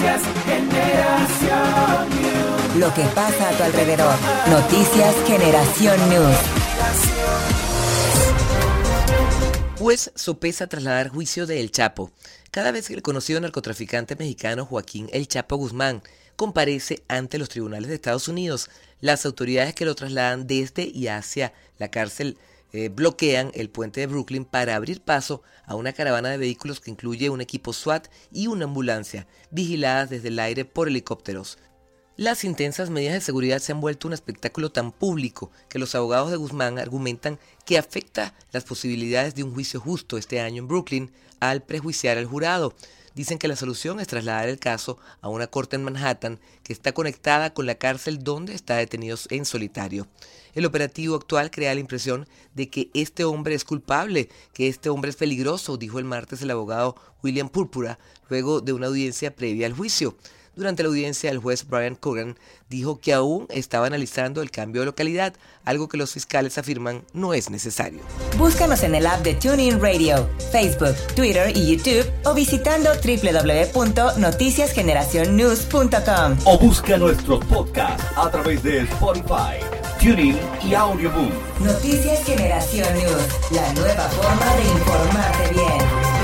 Noticias Generación News. Lo que pasa a tu alrededor. Noticias Generación News. Juez sopesa trasladar juicio de El Chapo. Cada vez que el conocido narcotraficante mexicano Joaquín El Chapo Guzmán comparece ante los tribunales de Estados Unidos, las autoridades que lo trasladan desde y hacia la cárcel bloquean el puente de Brooklyn para abrir paso a una caravana de vehículos que incluye un equipo SWAT y una ambulancia, vigiladas desde el aire por helicópteros. Las intensas medidas de seguridad se han vuelto un espectáculo tan público que los abogados de Guzmán argumentan que afecta las posibilidades de un juicio justo este año en Brooklyn al prejuiciar al jurado. Dicen que la solución es trasladar el caso a una corte en Manhattan que está conectada con la cárcel donde está detenido en solitario. El operativo actual crea la impresión de que este hombre es culpable, que este hombre es peligroso, dijo el martes el abogado William Purpura, luego de una audiencia previa al juicio. Durante la audiencia, el juez Brian Cogan dijo que aún estaba analizando el cambio de localidad, algo que los fiscales afirman no es necesario. Búscanos en el app de TuneIn Radio, Facebook, Twitter y YouTube o visitando www.noticiasgeneracionnews.com. O busca nuestros podcasts a través de Spotify, TuneIn y Audioboom. Noticias Generación News, la nueva forma de informarte bien.